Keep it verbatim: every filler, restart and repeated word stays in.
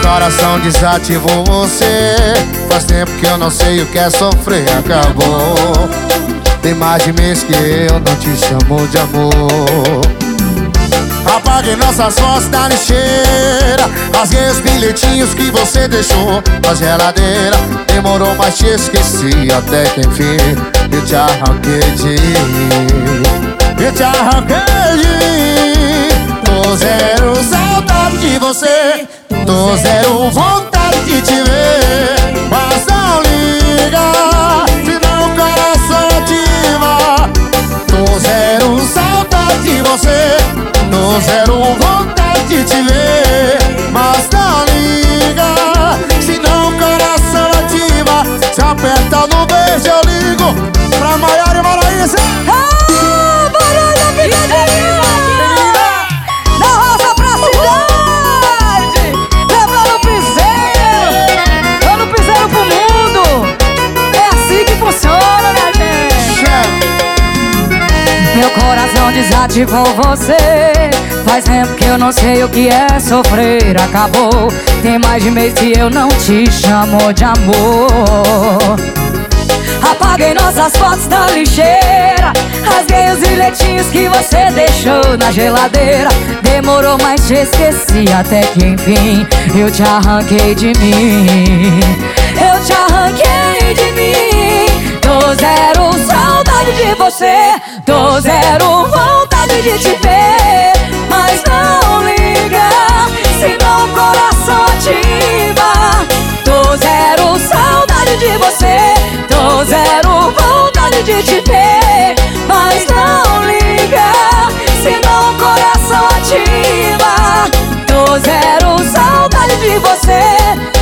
coração desativou você. Faz tempo que eu não sei o que é sofrer. Acabou. Tem mais de mês que eu não te chamo de amor. Apaguei nossas fotos da lixeira, rasguei os bilhetinhos que você deixou na geladeira. Demorou, mas te esqueci até que enfim eu te arranquei de mim. Eu te arranquei de mim. Tô zero saudade de você, tô zero vontade de te ver. Mas não liga, senão o coração ativa. Tô zero saudade de você, tô zero vontade de te ver. Mas não liga, senão o coração ativa. Se aperta no beijo eu ligo pra Maiara e Maraísa. Ah, barulho da picadinha! Da roça pra cidade, levando o piseiro, dando o piseiro pro mundo. É assim que funciona, minha gente. Meu coração desativou você. Faz tempo que eu não sei o que é sofrer. Acabou. Tem mais de mês que eu não te chamo de amor. Apaguei nossas fotos da lixeira, rasguei os bilhetinhos que você deixou na geladeira. Demorou, mas te esqueci até que enfim eu te arranquei de mim. Eu te arranquei de mim. Tô zero saudade de você, tô zero vontade de te ver. Mas não liga, senão o coração ativa. Tô zero saudade de você, tô zero vontade de te ver. Mas não liga, senão o coração ativa. Tô zero saudade de você,